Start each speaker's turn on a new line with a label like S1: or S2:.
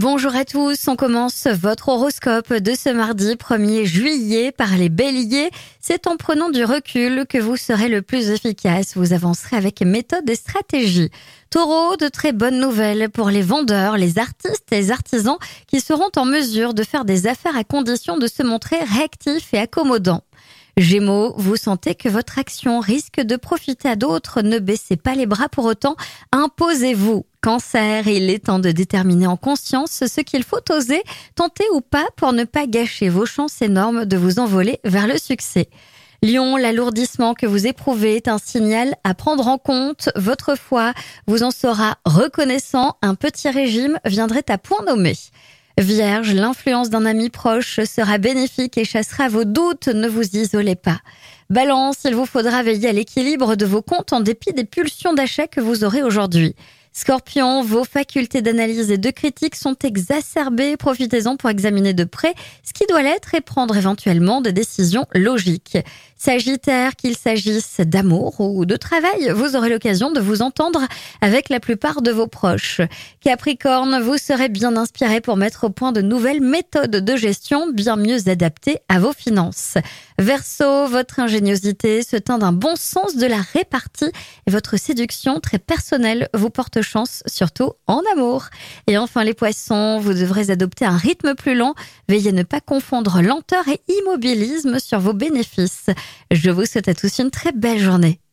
S1: Bonjour à tous, on commence votre horoscope de ce mardi 1er juillet par les béliers. C'est en prenant du recul que vous serez le plus efficace. Vous avancerez avec méthode et stratégie. Taureau, de très bonnes nouvelles pour les vendeurs, les artistes et les artisans qui seront en mesure de faire des affaires à condition de se montrer réactifs et accommodants. Gémeaux, vous sentez que votre action risque de profiter à d'autres, ne baissez pas les bras pour autant, imposez-vous. Cancer, il est temps de déterminer en conscience ce qu'il faut oser, tenter ou pas pour ne pas gâcher vos chances énormes de vous envoler vers le succès. Lion, l'alourdissement que vous éprouvez est un signal à prendre en compte. Votre foi vous en sera reconnaissant, un petit régime viendrait à point nommé. Vierge, l'influence d'un ami proche sera bénéfique et chassera vos doutes, ne vous isolez pas. Balance, il vous faudra veiller à l'équilibre de vos comptes en dépit des pulsions d'achat que vous aurez aujourd'hui. Scorpion, vos facultés d'analyse et de critique sont exacerbées, profitez-en pour examiner de près ce qui doit l'être et prendre éventuellement des décisions logiques. Sagittaire, qu'il s'agisse d'amour ou de travail, vous aurez l'occasion de vous entendre avec la plupart de vos proches. Capricorne, vous serez bien inspiré pour mettre au point de nouvelles méthodes de gestion bien mieux adaptées à vos finances. Verseau, votre ingéniosité se teint d'un bon sens de la répartie et votre séduction très personnelle vous porte chance, surtout en amour. Et enfin les poissons, vous devrez adopter un rythme plus lent. Veillez à ne pas confondre lenteur et immobilisme sur vos bénéfices. Je vous souhaite à tous une très belle journée.